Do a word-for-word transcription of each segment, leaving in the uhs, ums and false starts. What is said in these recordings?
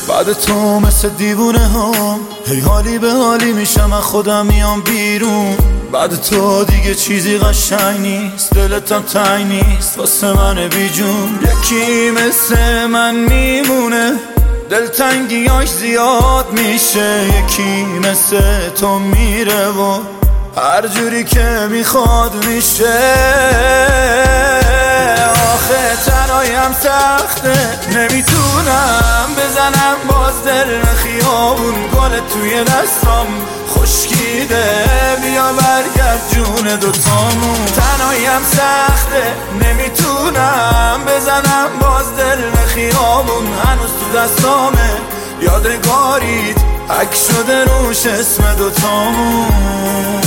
بعد تو مثل دیوونه هم هی حالی به حالی میشم، از خودم میام بیرون. بعد تو دیگه چیزی قشنگ نیست، دلتم تنگ نیست واسه من بی جون. یکی مثل من میمونه دلتنگیاش زیاد میشه، یکی مثل تو میره و هر جوری که میخواد میشه. آخه تنهاییم سخته، نمیتونم بزنم باز دل خیابون. گل توی دستام خشکیده، بیا برگرد جون دوتامون. تنهاییم سخته، نمیتونم بزنم باز دل خیابون. هنوز تو دستامه یادگاریت، حک شده روش اسم دوتامون.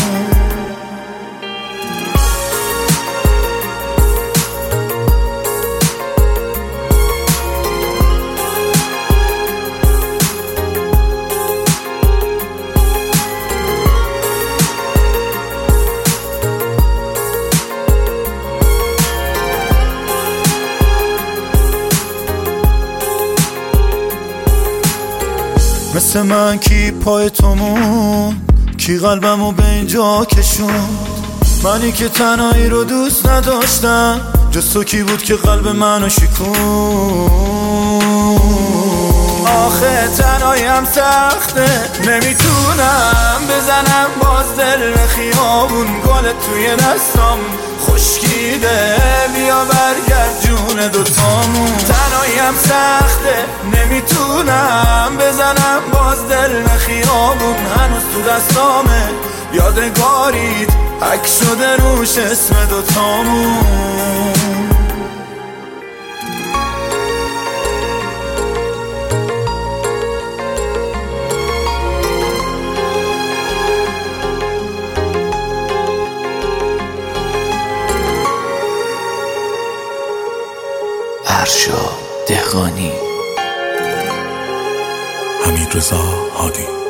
مثل من کی پای تو مون، کی قلبمو به اینجا کشون. منی که تنهایی رو دوست نداشتم، جز تو کی بود که قلب منو شکون. آخه تنهاییم سخته، نمیتونم بزنم باز دل خیابون. گل توی دستام خشکیده، بیا برگرد جون دوتامون. تنهاییم سخته، نمیتونم بزنم باز دل خیابون. هنوز تو دستامه یادگاریت، حک شده روش اسم دوتامون. فرشاد دهقانی. حمیدرضا هادی.